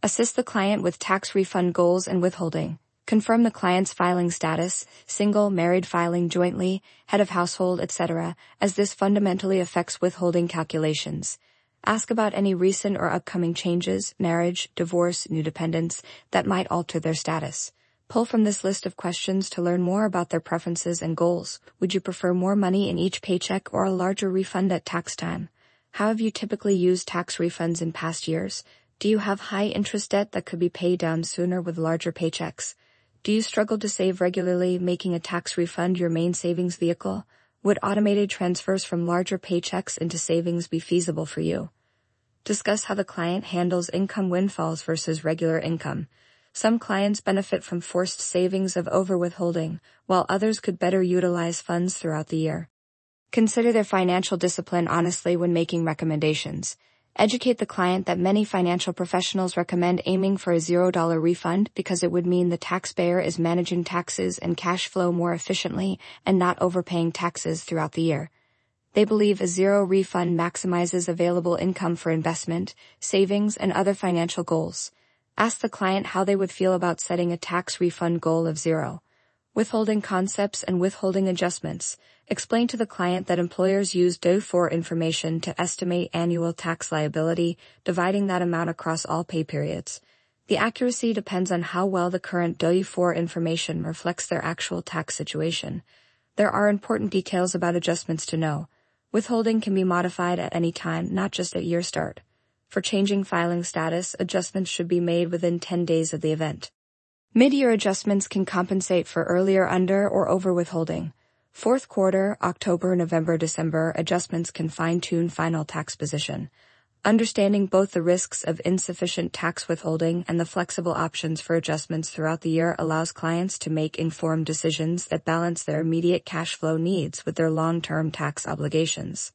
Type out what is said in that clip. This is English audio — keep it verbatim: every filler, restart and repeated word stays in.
Assist the client with tax refund goals and withholding. Confirm the client's filing status, single, married, filing jointly, head of household, et cetera, as this fundamentally affects withholding calculations. Ask about any recent or upcoming changes, marriage, divorce, new dependents, that might alter their status. Pull from this list of questions to learn more about their preferences and goals. Would you prefer more money in each paycheck or a larger refund at tax time? How have you typically used tax refunds in past years? Do you have high interest debt that could be paid down sooner with larger paychecks? Do you struggle to save regularly, making a tax refund your main savings vehicle? Would automated transfers from larger paychecks into savings be feasible for you? Discuss how the client handles income windfalls versus regular income. Some clients benefit from forced savings of over-withholding, while others could better utilize funds throughout the year. Consider their financial discipline honestly when making recommendations. Educate the client that many financial professionals recommend aiming for a zero dollar refund because it would mean the taxpayer is managing taxes and cash flow more efficiently and not overpaying taxes throughout the year. They believe a zero refund maximizes available income for investment, savings, and other financial goals. Ask the client how they would feel about setting a tax refund goal of zero. Withholding concepts and withholding adjustments. Explain to the client that employers use D O four information to estimate annual tax liability, dividing that amount across all pay periods. The accuracy depends on how well the current D O four information reflects their actual tax situation. There are important details about adjustments to know. Withholding can be modified at any time, not just at year start. For changing filing status, adjustments should be made within ten days of the event. Mid-year adjustments can compensate for earlier under or over withholding. Fourth quarter, October, November, December, adjustments can fine-tune final tax position. Understanding both the risks of insufficient tax withholding and the flexible options for adjustments throughout the year allows clients to make informed decisions that balance their immediate cash flow needs with their long-term tax obligations.